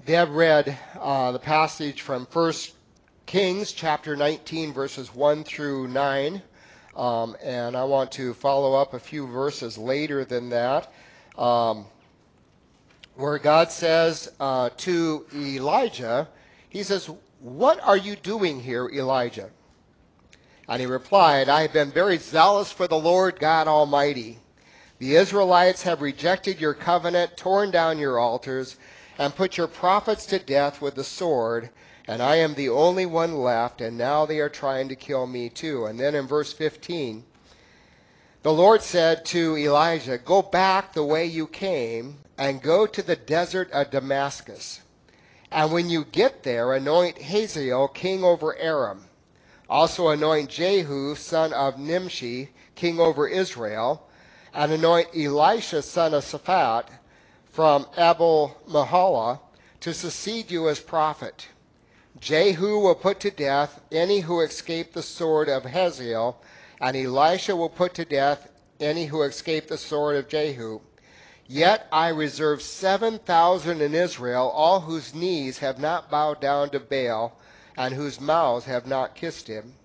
Deb read the passage from First Kings chapter 19, verses 1 through 9. And I want to follow up a few verses later than that, where God says to Elijah, he says, "What are you doing here, Elijah?" And he replied, "I have been very zealous for the Lord God Almighty. The Israelites have rejected your covenant, torn down your altars, and put your prophets to death with the sword, and I am the only one left, and now they are trying to kill me too." And then in verse 15, the Lord said to Elijah, "Go back the way you came, and go to the desert of Damascus. And when you get there, anoint Hazael king over Aram. Also anoint Jehu son of Nimshi king over Israel, and anoint Elisha son of Shaphat from Abel Mahala to succeed you as prophet. Jehu will put to death any who escape the sword of Hazael, and Elisha will put to death any who escape the sword of Jehu. Yet I reserve 7,000 in Israel, all whose knees have not bowed down to Baal, and whose mouths have not kissed him."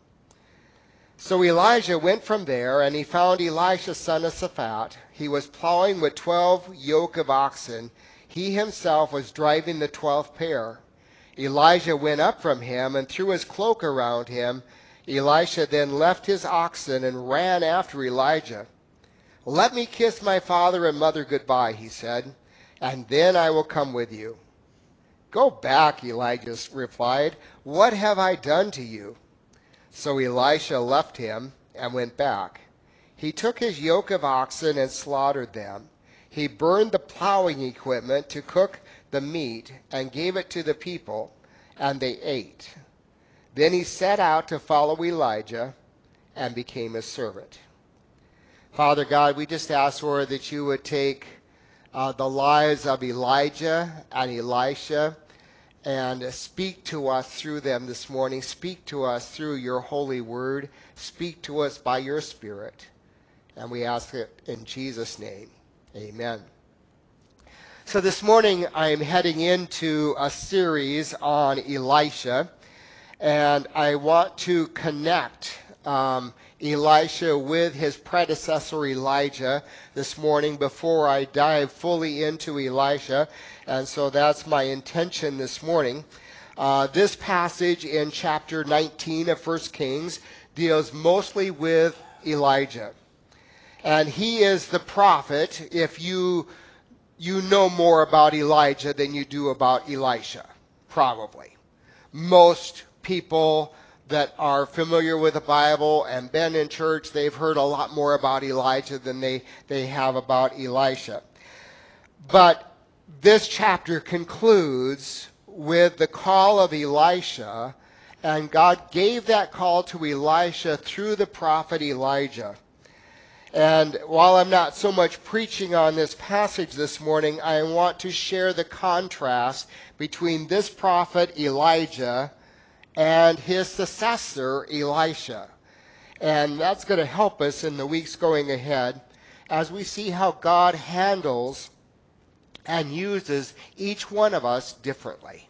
So Elijah went from there, and he found Elisha son of Shaphat. He was plowing with 12 yoke of oxen. He himself was driving the 12th pair. Elijah went up from him and threw his cloak around him. Elisha then left his oxen and ran after Elijah. "Let me kiss my father and mother goodbye," he said, "and then I will come with you." "Go back," Elijah replied. "What have I done to you?" So Elisha left him and went back. He took his yoke of oxen and slaughtered them. He burned the plowing equipment to cook the meat and gave it to the people, and they ate. Then he set out to follow Elijah and became his servant. Father God, we just ask, Lord, that you would take the lives of Elijah and Elisha and speak to us through them this morning. Speak to us through your holy word. Speak to us by your Spirit. And we ask it in Jesus' name. Amen. So this morning I'm heading into a series on Elisha, and I want to connect Elisha with his predecessor Elijah this morning before I dive fully into Elisha. And so that's my intention this morning. This passage in chapter 19 of 1 Kings deals mostly with Elijah. And he is the prophet if you know more about Elijah than you do about Elisha, probably. Most people that are familiar with the Bible and been in church, they've heard a lot more about Elijah than they have about Elisha. But this chapter concludes with the call of Elisha, and God gave that call to Elisha through the prophet Elijah. And while I'm not so much preaching on this passage this morning, I want to share the contrast between this prophet Elijah and his successor Elisha. And that's going to help us in the weeks going ahead as we see how God handles and uses each one of us differently.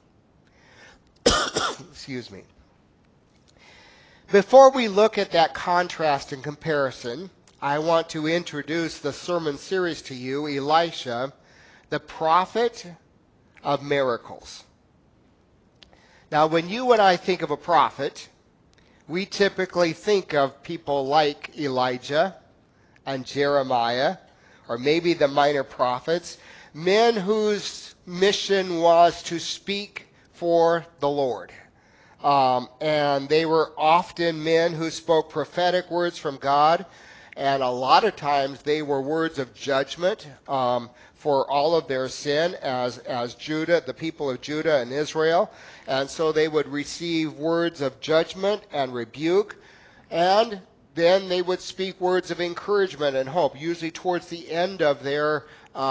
Excuse me. Before we look at that contrast and comparison, I want to introduce the sermon series to you, Elisha, the prophet of miracles. Now, when you and I think of a prophet, we typically think of people like Elijah and Jeremiah, or maybe the minor prophets, men whose mission was to speak for the Lord. And they were often men who spoke prophetic words from God, and a lot of times they were words of judgment for all of their sin as Judah, the people of Judah and Israel. And so they would receive words of judgment and rebuke, and then they would speak words of encouragement and hope, usually towards the end of their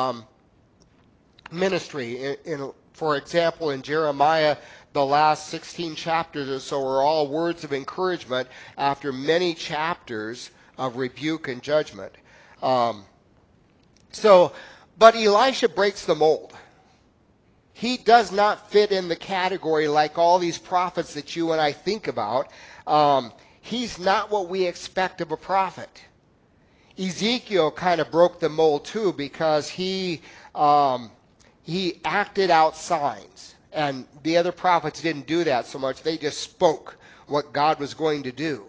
ministry. For example, in Jeremiah, the last 16 chapters or so are all words of encouragement after many chapters of rebuke and judgment. But Elisha breaks the mold. He does not fit in the category like all these prophets that you and I think about. He's not what we expect of a prophet. Ezekiel kind of broke the mold too because he acted out signs, and the other prophets didn't do that so much. They just spoke what God was going to do.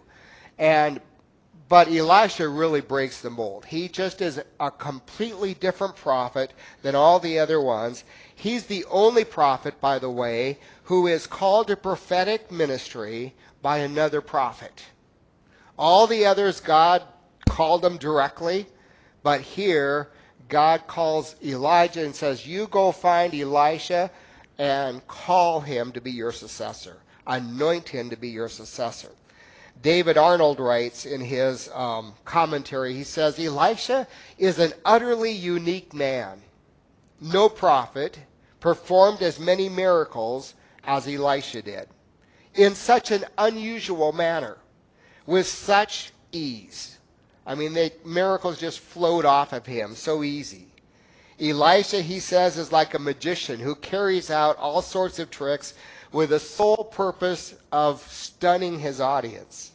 But Elisha really breaks the mold. He just is a completely different prophet than all the other ones. He's the only prophet, by the way, who is called to prophetic ministry by another prophet. All the others, God called them directly, but here God calls Elijah and says, you go find Elisha and call him to be your successor. Anoint him to be your successor. David Arnold writes in his commentary, he says, Elisha is an utterly unique man. No prophet performed as many miracles as Elisha did, in such an unusual manner, with such ease. I mean, miracles just flowed off of him so easy. Elisha, he says, is like a magician who carries out all sorts of tricks with the sole purpose of stunning his audience.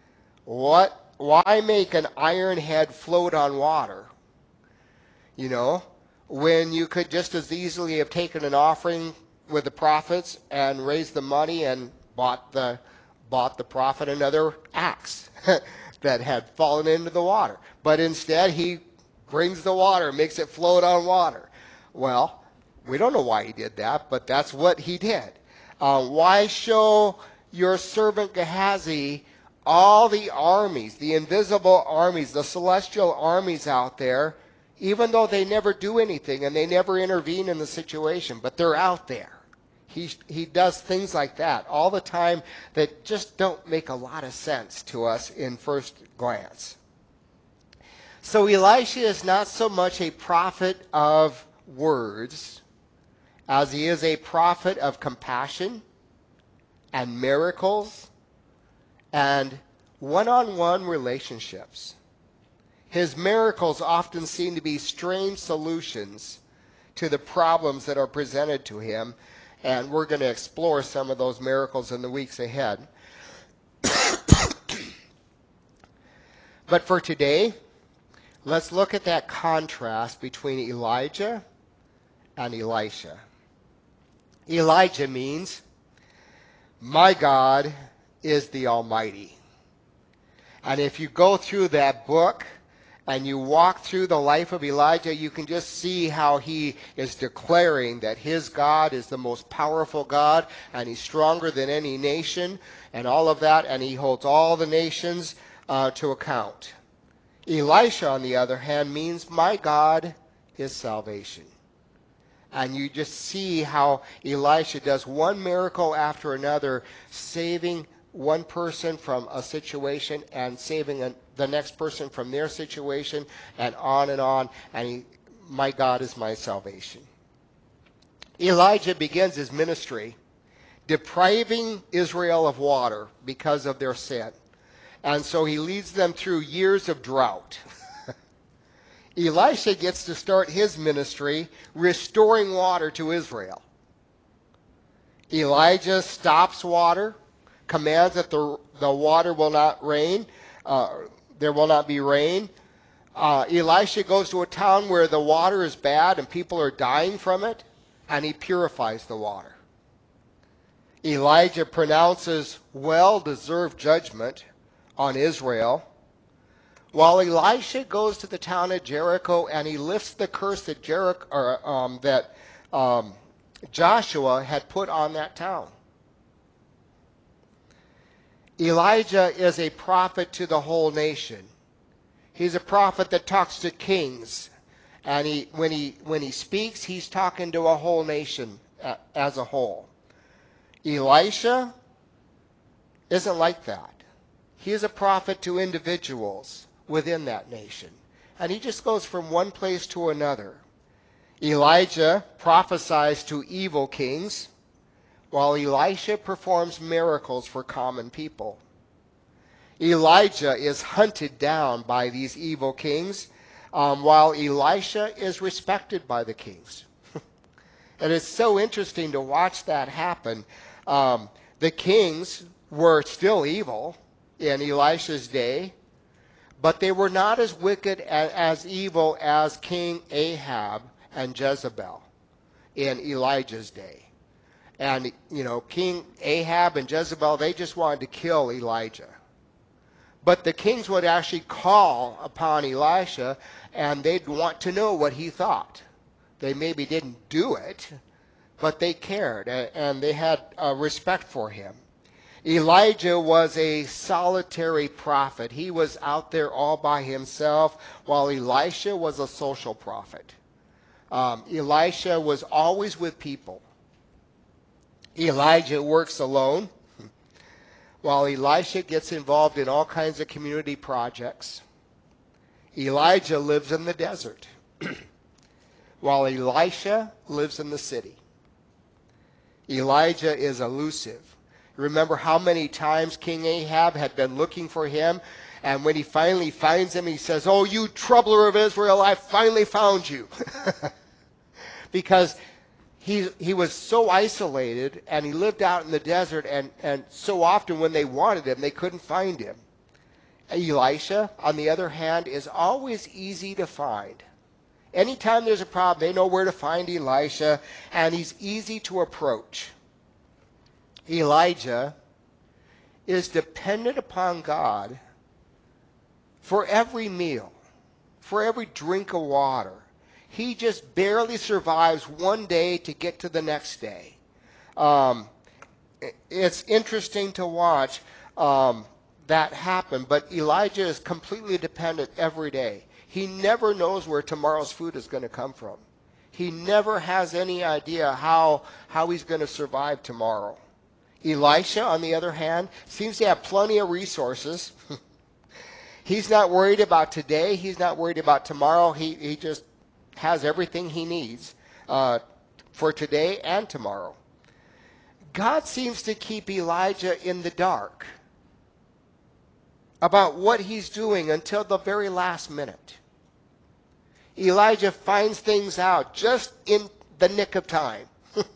Why make an iron head float on water? You know, when you could just as easily have taken an offering with the prophets and raised the money and bought the prophet another axe that had fallen into the water. But instead, he brings the water, makes it float on water. Well, we don't know why he did that, but that's what he did. Why show your servant Gehazi all the armies, the invisible armies, the celestial armies out there, even though they never do anything and they never intervene in the situation, but they're out there. He does things like that all the time that just don't make a lot of sense to us in first glance. So Elisha is not so much a prophet of words as he is a prophet of compassion and miracles and one-on-one relationships. His miracles often seem to be strange solutions to the problems that are presented to him, and we're going to explore some of those miracles in the weeks ahead. But for today, let's look at that contrast between Elijah and Elisha. Elijah means, my God is the Almighty. And if you go through that book and you walk through the life of Elijah, you can just see how he is declaring that his God is the most powerful God and he's stronger than any nation and all of that, and he holds all the nations to account. Elisha, on the other hand, means my God is salvation. And you just see how Elisha does one miracle after another, saving one person from a situation and saving the next person from their situation, and on, and my God is my salvation. Elijah begins his ministry depriving Israel of water because of their sin. And so he leads them through years of drought. Elisha gets to start his ministry restoring water to Israel. Elijah stops water, commands that the water will not rain, there will not be rain. Elisha goes to a town where the water is bad and people are dying from it, and he purifies the water. Elijah pronounces well-deserved judgment on Israel, while Elisha goes to the town of Jericho and he lifts the curse that Joshua had put on that town. Elijah is a prophet to the whole nation. He's a prophet that talks to kings, and when he speaks, he's talking to a whole nation as a whole. Elisha isn't like that. He is a prophet to individuals within that nation, and he just goes from one place to another. Elijah prophesies to evil kings, while Elisha performs miracles for common people. Elijah is hunted down by these evil kings, while Elisha is respected by the kings. And it's so interesting to watch that happen. Um, the kings were still evil in Elisha's day, but they were not as wicked as evil as King Ahab and Jezebel in Elijah's day. And, King Ahab and Jezebel, they just wanted to kill Elijah. But the kings would actually call upon Elisha, and they'd want to know what he thought. They maybe didn't do it, but they cared, and they had respect for him. Elijah was a solitary prophet. He was out there all by himself, while Elisha was a social prophet. Elisha was always with people. Elijah works alone, while Elisha gets involved in all kinds of community projects. Elijah lives in the desert, while Elisha lives in the city. Elijah is elusive. Remember how many times King Ahab had been looking for him, and when he finally finds him, he says, "Oh, you troubler of Israel, I finally found you." Because he was so isolated, and he lived out in the desert, and so often when they wanted him, they couldn't find him. Elisha, on the other hand, is always easy to find. Anytime there's a problem, they know where to find Elisha, and he's easy to approach. Elijah is dependent upon God for every meal, for every drink of water. He just barely survives one day to get to the next day. It's interesting to watch that happen, but Elijah is completely dependent every day. He never knows where tomorrow's food is going to come from. He never has any idea how he's going to survive tomorrow. Elisha, on the other hand, seems to have plenty of resources. He's not worried about today. He's not worried about tomorrow. He just has everything he needs for today and tomorrow. God seems to keep Elijah in the dark about what he's doing until the very last minute. Elijah finds things out just in the nick of time.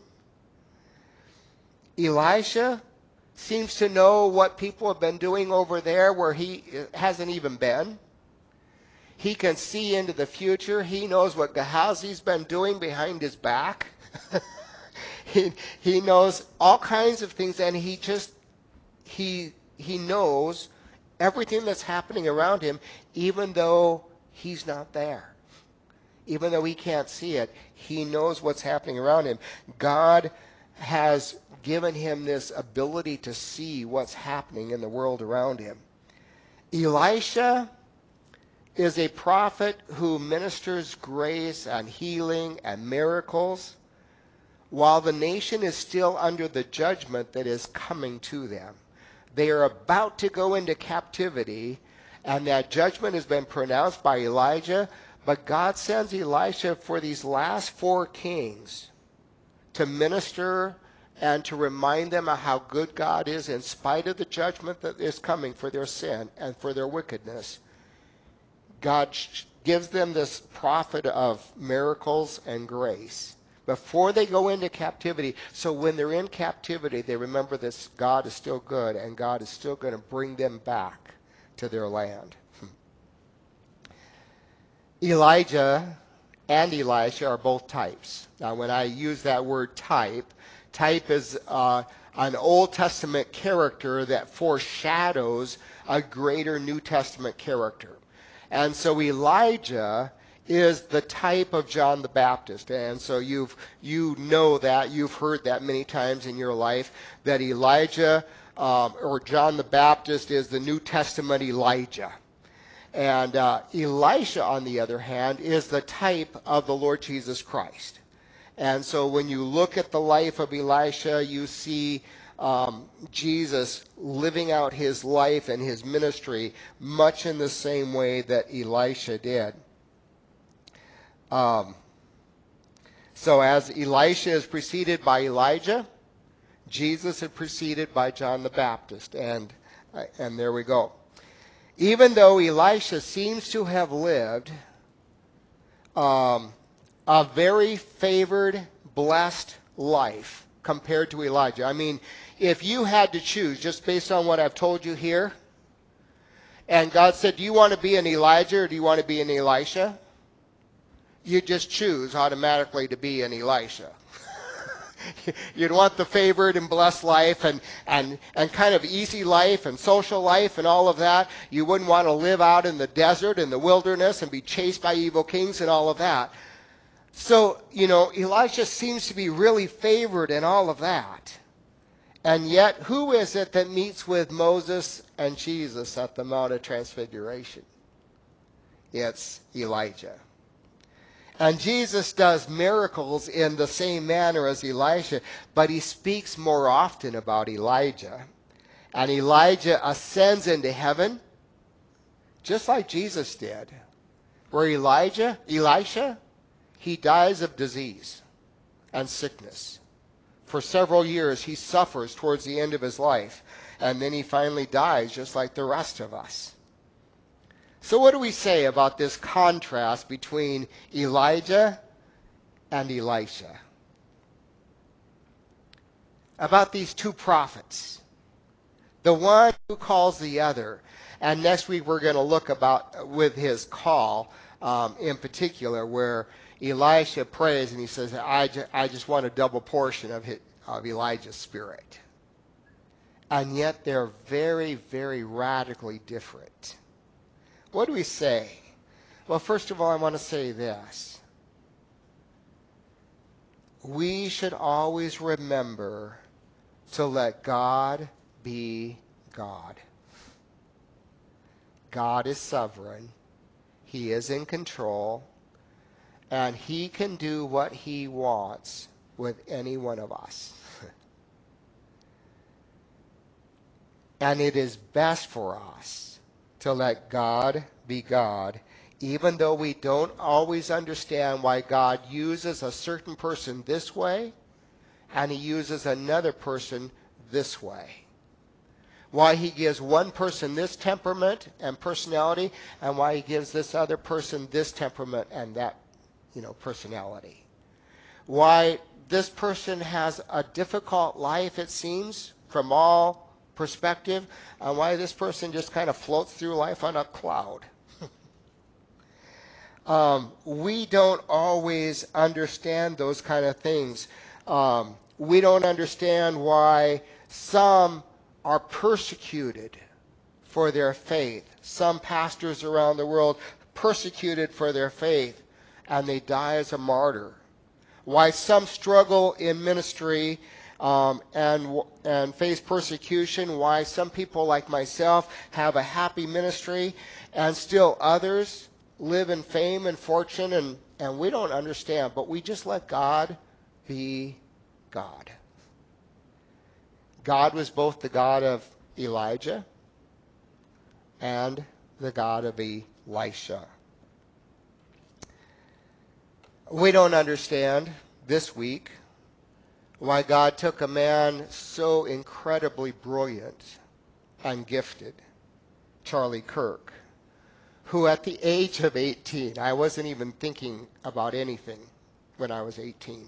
Elisha seems to know what people have been doing over there where he hasn't even been. He can see into the future. He knows what Gehazi's been doing behind his back. He knows all kinds of things, and he knows everything that's happening around him, even though he's not there. Even though he can't see it, he knows what's happening around him. God has given him this ability to see what's happening in the world around him. Elisha is a prophet who ministers grace and healing and miracles while the nation is still under the judgment that is coming to them. They are about to go into captivity, and that judgment has been pronounced by Elijah, but God sends Elisha for these last 4 kings to minister and to remind them of how good God is in spite of the judgment that is coming for their sin and for their wickedness. God gives them this prophet of miracles and grace before they go into captivity. So when they're in captivity, they remember this God is still good, and God is still going to bring them back to their land. Elijah and Elisha are both types. Now, when I use that word type is an Old Testament character that foreshadows a greater New Testament character. And so Elijah is the type of John the Baptist. And so you know that, you've heard that many times in your life, that Elijah or John the Baptist is the New Testament Elijah. And Elisha, on the other hand, is the type of the Lord Jesus Christ. And so when you look at the life of Elisha, you see Jesus living out his life and his ministry much in the same way that Elisha did. So as Elisha is preceded by Elijah, Jesus is preceded by John the Baptist. And there we go. Even though Elisha seems to have lived a very favored blessed life compared to Elijah. I mean, if you had to choose, just based on what I've told you here, and God said, do you want to be an Elijah or do you want to be an Elisha? You just choose automatically to be an Elisha. You'd want the favored and blessed life and kind of easy life and social life and all of that. You wouldn't want to live out in the desert and the wilderness and be chased by evil kings and all of that. So, Elisha seems to be really favored in all of that. And yet, who is it that meets with Moses and Jesus at the Mount of Transfiguration? It's Elijah. And Jesus does miracles in the same manner as Elisha, but he speaks more often about Elijah. And Elijah ascends into heaven, just like Jesus did. Where Elisha, he dies of disease and sickness. For several years, he suffers towards the end of his life, and then he finally dies, just like the rest of us. So what do we say about this contrast between Elijah and Elisha? About these two prophets, the one who calls the other. And next week we're going to look about with his call in particular, where Elisha prays and he says, I just want a double portion of Elijah's spirit. And yet they're very, very radically different. What do we say? Well, first of all, I want to say this. We should always remember to let God be God. God is sovereign. He is in control. And he can do what he wants with any one of us. And it is best for us to let God be God, even though we don't always understand why God uses a certain person this way and he uses another person this way. Why he gives one person this temperament and personality, and why he gives this other person this temperament and that, personality. Why this person has a difficult life, it seems, from all perspective, and why this person just kind of floats through life on a cloud. We don't always understand those kind of things. We don't understand why some are persecuted for their faith. Some pastors around the world persecuted for their faith, and they die as a martyr. Why some struggle in ministry and face persecution. Why some people like myself have a happy ministry, and still others live in fame and fortune, and we don't understand. But we just let God be God. God was both the God of Elijah and the God of Elisha. We don't understand this week why God took a man so incredibly brilliant and gifted, Charlie Kirk, who at the age of 18, I wasn't even thinking about anything when I was 18.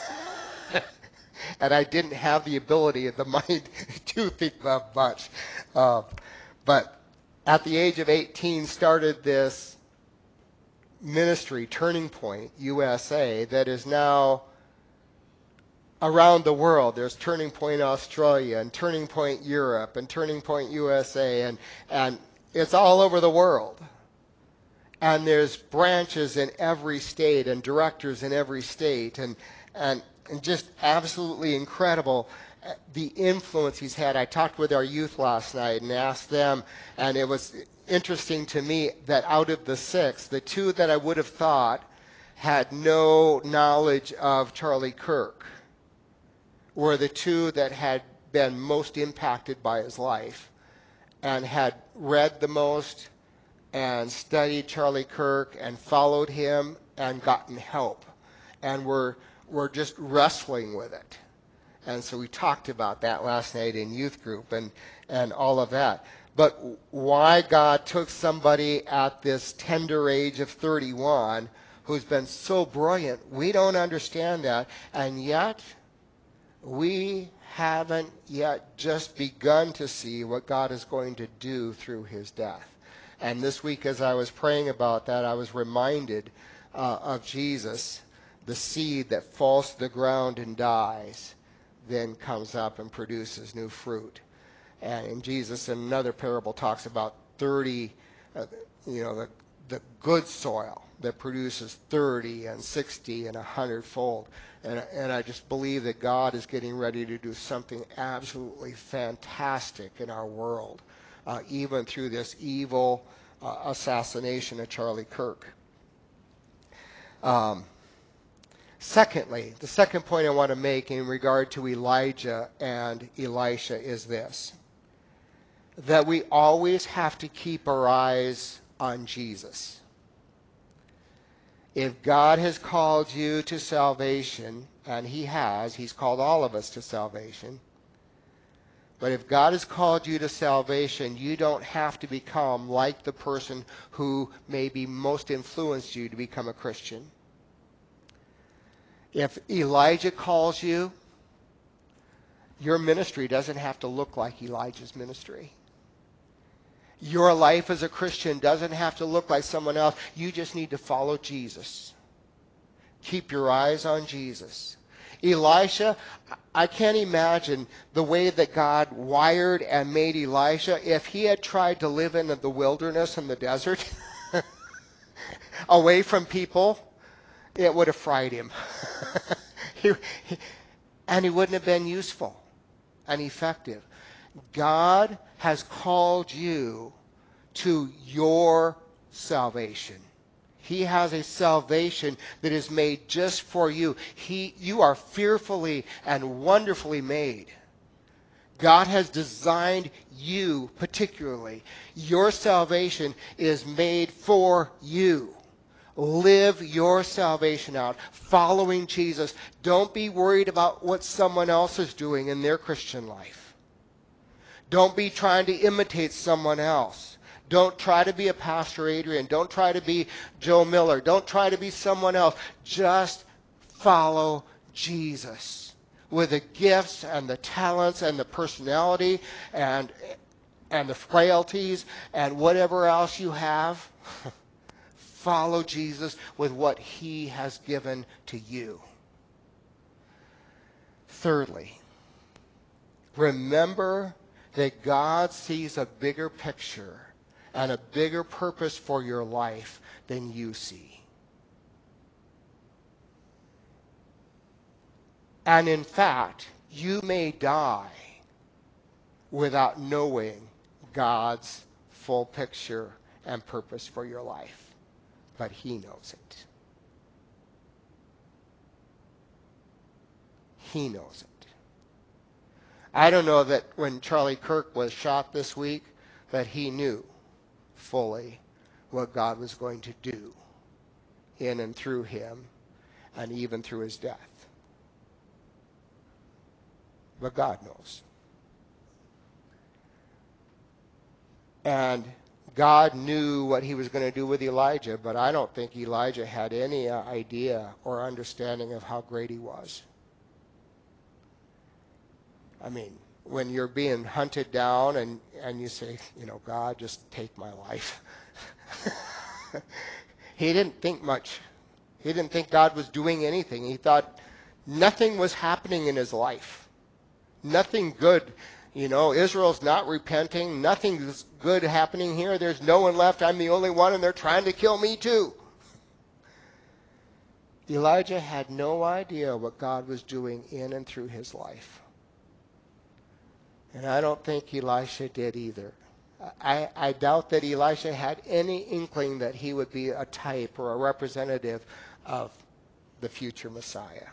And I didn't have the ability of the mind to think of much. But at the age of 18 started this ministry, Turning Point USA, that is now around the world. There's Turning Point Australia and Turning Point Europe and Turning Point USA, and it's all over the world. And there's branches in every state and directors in every state, and just absolutely incredible the influence he's had. I talked with our youth last night and asked them, and it was interesting to me that out of the 6, the 2 that I would have thought had no knowledge of Charlie Kirk were the 2 that had been most impacted by his life and had read the most and studied Charlie Kirk and followed him and gotten help and were just wrestling with it. And so we talked about that last night in youth group and all of that. But why God took somebody at this tender age of 31 who's been so brilliant. We don't understand that. And yet, we haven't yet just begun to see what God is going to do through his death. And this week, as I was praying about that, I was reminded of Jesus, the seed that falls to the ground and dies, then comes up and produces new fruit. And Jesus, in another parable, talks about 30, the good soil that produces 30 and 60 and 100-fold. And I just believe that God is getting ready to do something absolutely fantastic in our world, even through this evil assassination of Charlie Kirk. Secondly, the second point I want to make in regard to Elijah and Elisha is this: that we always have to keep our eyes on Jesus. If God has called you to salvation, and he has, he's called all of us to salvation, but if God has called you to salvation, you don't have to become like the person who maybe most influenced you to become a Christian. If Elijah calls you, your ministry doesn't have to look like Elijah's ministry. Your life as a Christian doesn't have to look like someone else. You just need to follow Jesus. Keep your eyes on Jesus. Elisha, I can't imagine the way that God wired and made Elisha. If he had tried to live in the wilderness and the desert, away from people, it would have fried him. And he wouldn't have been useful and effective. God has called you to your salvation. He has a salvation that is made just for you. You are fearfully and wonderfully made. God has designed you particularly. Your salvation is made for you. Live your salvation out, following Jesus. Don't be worried about what someone else is doing in their Christian life. Don't be trying to imitate someone else. Don't try to be a Pastor Adrian. Don't try to be Joe Miller. Don't try to be someone else. Just follow Jesus with the gifts and the talents and the personality and the frailties and whatever else you have. Follow Jesus with what he has given to you. Thirdly, remember that God sees a bigger picture and a bigger purpose for your life than you see. And in fact, you may die without knowing God's full picture and purpose for your life. But he knows it. He knows it. I don't know that when Charlie Kirk was shot this week that he knew fully what God was going to do in and through him and even through his death. But God knows. And God knew what he was going to do with Elijah, but I don't think Elijah had any idea or understanding of how great he was. I mean, when you're being hunted down and you say, God, just take my life. He didn't think much. He didn't think God was doing anything. He thought nothing was happening in his life. Nothing good. Israel's not repenting. Nothing's good happening here. There's no one left. I'm the only one, and they're trying to kill me too. Elijah had no idea what God was doing in and through his life. And I don't think Elisha did either. I doubt that Elisha had any inkling that he would be a type or a representative of the future Messiah.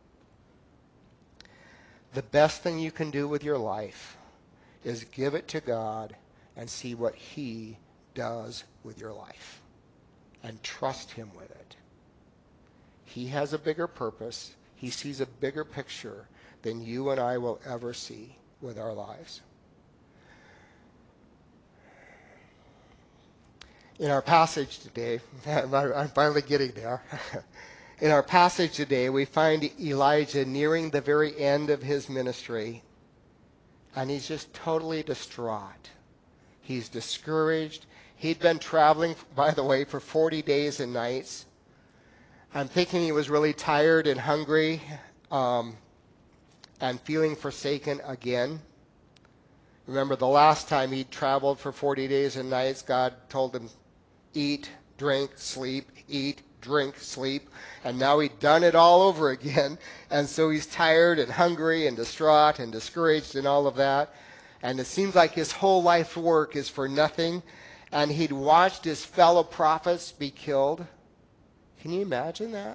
The best thing you can do with your life is give it to God and see what he does with your life. And trust him with it. He has a bigger purpose. He sees a bigger picture than you and I will ever see with our lives. In our passage today, I'm finally getting there. In our passage today, we find Elijah nearing the very end of his ministry, and he's just totally distraught. He's discouraged. He'd been traveling, by the way, for 40 days and nights. I'm thinking he was really tired and hungry and feeling forsaken again. Remember, the last time he traveled for 40 days and nights, God told him, eat, drink, sleep, eat, drink, sleep. And now he'd done it all over again. And so he's tired and hungry and distraught and discouraged and all of that. And it seems like his whole life's work is for nothing. And he'd watched his fellow prophets be killed. Can you imagine that?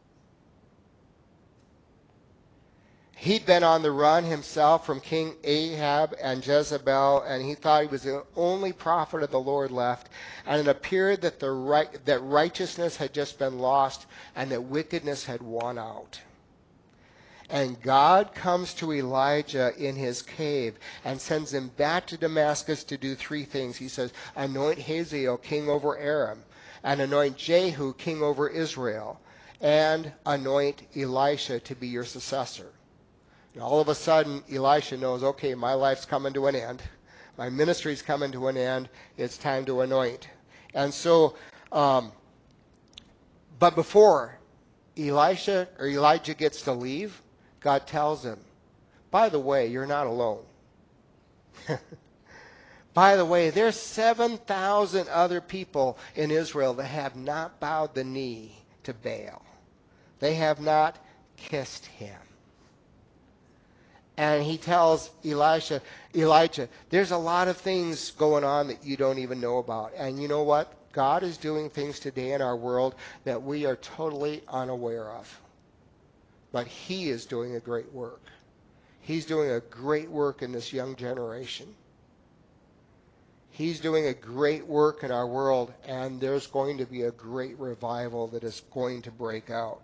He'd been on the run himself from King Ahab and Jezebel, and he thought he was the only prophet of the Lord left. And it appeared that that righteousness had just been lost and that wickedness had won out. And God comes to Elijah in his cave and sends him back to Damascus to do three things. He says, anoint Hazael king over Aram, and anoint Jehu king over Israel, and anoint Elisha to be your successor. And all of a sudden, Elisha knows, okay, my life's coming to an end. My ministry's coming to an end. It's time to anoint. And so, but before Elijah gets to leave, God tells him, by the way, you're not alone. By the way, there's 7,000 other people in Israel that have not bowed the knee to Baal. They have not kissed him. And he tells Elijah, there's a lot of things going on that you don't even know about. And you know what? God is doing things today in our world that we are totally unaware of. But he is doing a great work. He's doing a great work in this young generation. He's doing a great work in our world, and there's going to be a great revival that is going to break out.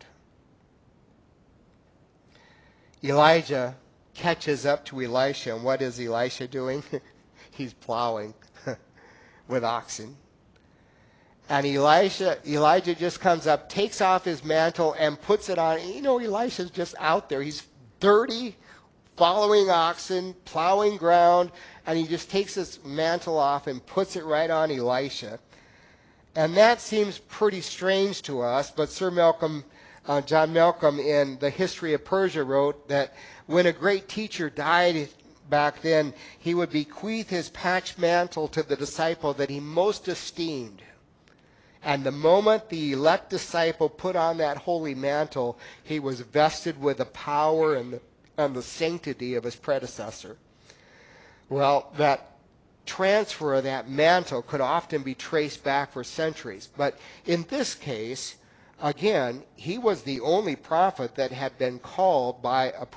Elijah catches up to Elisha, and what is Elisha doing? He's plowing with oxen. And Elijah just comes up, takes off his mantle, and puts it on. You know, Elisha's just out there. He's dirty, following oxen, plowing ground, and he just takes his mantle off and puts it right on Elisha. And that seems pretty strange to us, but John Malcolm in The History of Persia wrote that when a great teacher died back then, he would bequeath his patched mantle to the disciple that he most esteemed. And the moment the elect disciple put on that holy mantle, he was vested with the power and the sanctity of his predecessor. Well, that transfer of that mantle could often be traced back for centuries. But in this case, again, he was the only prophet that had been called by a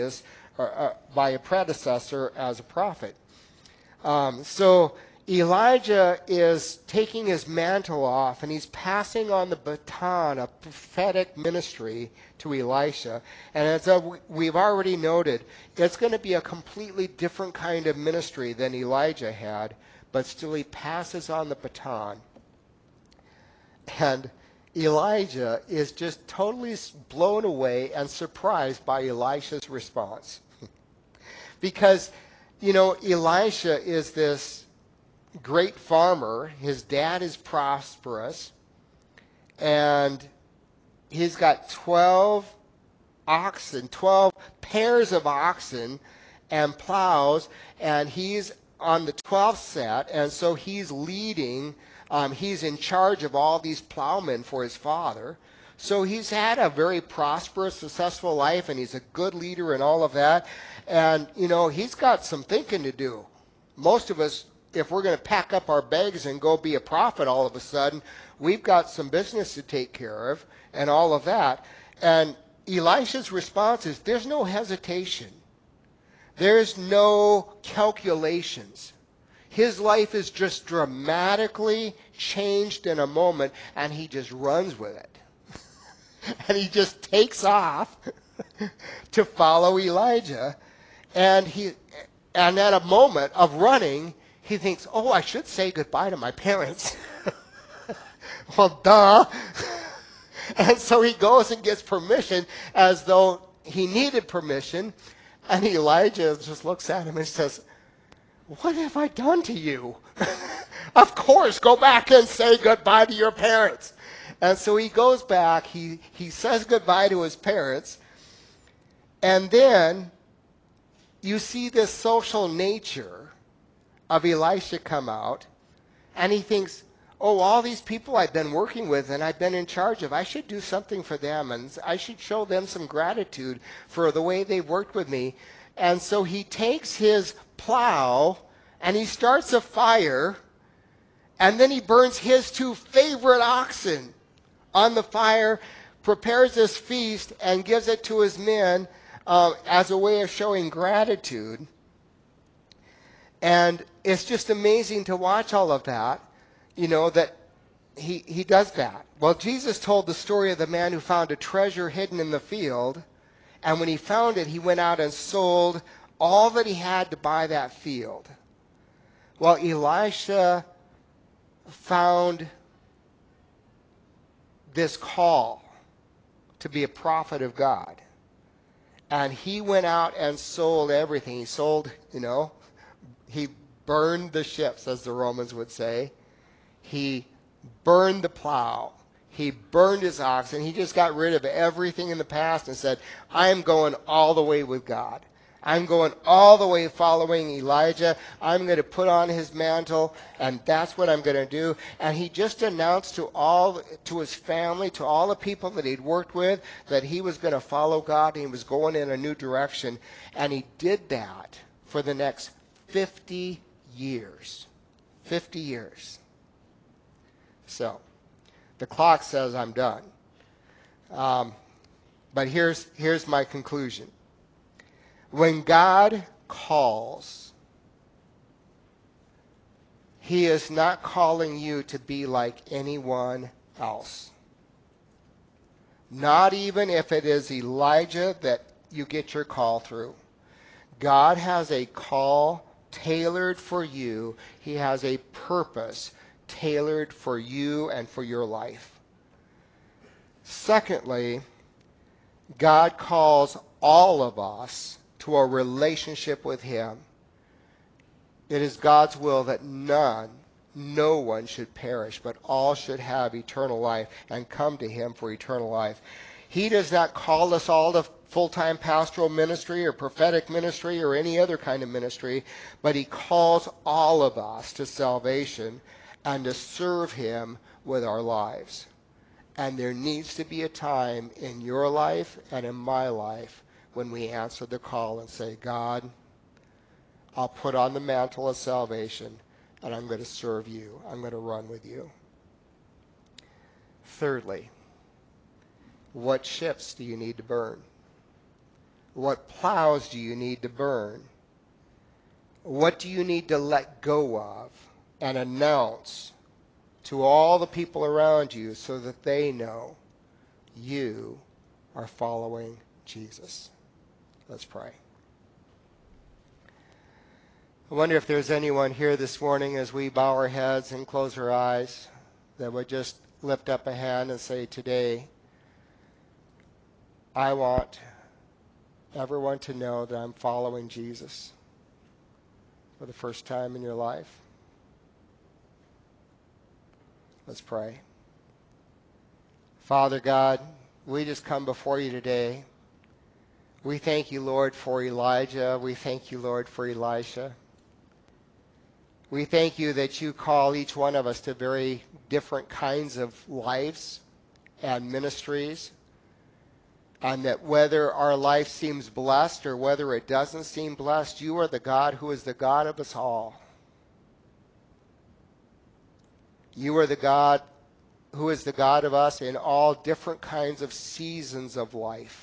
predecessor as a prophet. So Elijah is taking his mantle off, and he's passing on the baton of prophetic ministry to Elisha. And as we've already noted, it's going to be a completely different kind of ministry than Elijah had, but still he passes on the baton. And Elijah is just totally blown away and surprised by Elisha's response. Because, you know, Elisha is this great farmer. His dad is prosperous, and he's got 12 pairs of oxen and plows, and he's on the 12th set, and so he's leading. He's in charge of all these plowmen for his father. So he's had a very prosperous, successful life, and he's a good leader and all of that. And, you know, he's got some thinking to do. Most of us, if we're going to pack up our bags and go be a prophet all of a sudden, we've got some business to take care of and all of that. And Elisha's response is, there's no hesitation. There's no calculations. His life is just dramatically changed in a moment, and he just runs with it. And he just takes off to follow Elijah. And at a moment of running, he thinks, oh, I should say goodbye to my parents. Well, duh. And so he goes and gets permission as though he needed permission. And Elijah just looks at him and says, what have I done to you? Of course, go back and say goodbye to your parents. And so he goes back, he says goodbye to his parents, and then you see this social nature of Elisha come out, and he thinks, oh, all these people I've been working with and I've been in charge of, I should do something for them, and I should show them some gratitude for the way they've worked with me. And so he takes his plow and he starts a fire, and then he burns his two favorite oxen on the fire, prepares this feast, and gives it to his men as a way of showing gratitude. And it's just amazing to watch all of that, that he does that. Well, Jesus told the story of the man who found a treasure hidden in the field, and when he found it, he went out and sold all that he had to buy that field. Well, Elisha found this call to be a prophet of God. And he went out and sold everything. He sold, he burned the ships, as the Romans would say. He burned the plow. He burned his oxen. He just got rid of everything in the past and said, I'm going all the way with God. I'm going all the way following Elijah. I'm going to put on his mantle, and that's what I'm going to do. And he just announced to his family, to all the people that he'd worked with, that he was going to follow God and he was going in a new direction. And he did that for the next 50 years. 50 years. So, the clock says I'm done. But here's my conclusion. When God calls, he is not calling you to be like anyone else. Not even if it is Elijah that you get your call through. God has a call tailored for you. He has a purpose tailored for you and for your life. Secondly, God calls all of us to a relationship with him. It is God's will that no one should perish, but all should have eternal life and come to him for eternal life. He does not call us all to full-time pastoral ministry or prophetic ministry or any other kind of ministry, but he calls all of us to salvation and to serve him with our lives. And there needs to be a time in your life and in my life when we answer the call and say, God, I'll put on the mantle of salvation and I'm going to serve you. I'm going to run with you. Thirdly, what ships do you need to burn? What plows do you need to burn? What do you need to let go of and announce to all the people around you so that they know you are following Jesus? Let's pray. I wonder if there's anyone here this morning as we bow our heads and close our eyes that would just lift up a hand and say, today, I want everyone to know that I'm following Jesus for the first time in your life. Let's pray. Father God, we just come before you today. We thank you, Lord, for Elijah. We thank you, Lord, for Elisha. We thank you that you call each one of us to very different kinds of lives and ministries, and that whether our life seems blessed or whether it doesn't seem blessed, you are the God who is the God of us all. You are the God who is the God of us in all different kinds of seasons of life.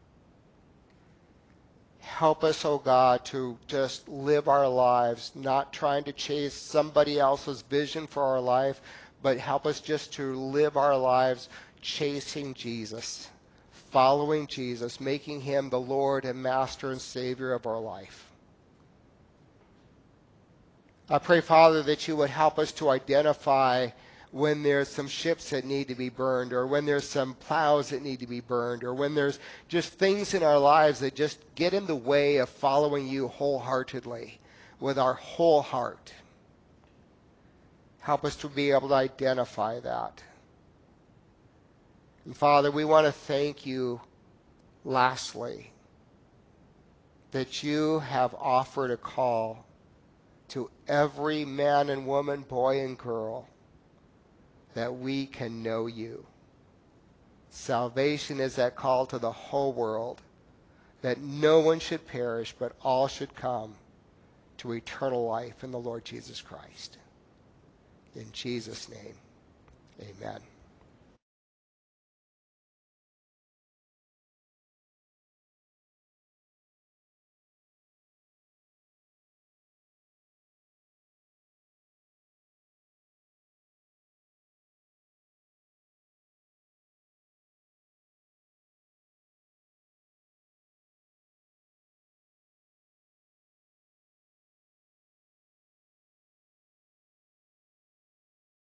Help us, oh God, to just live our lives, not trying to chase somebody else's vision for our life, but help us just to live our lives chasing Jesus, following Jesus, making him the Lord and Master and Savior of our life. I pray, Father, that you would help us to identify when there's some ships that need to be burned, or when there's some plows that need to be burned, or when there's just things in our lives that just get in the way of following you wholeheartedly with our whole heart. Help us to be able to identify that. And Father, we want to thank you, lastly, that you have offered a call to every man and woman, boy and girl, that we can know you. Salvation is that call to the whole world, that no one should perish, but all should come to eternal life in the Lord Jesus Christ. In Jesus' name, amen.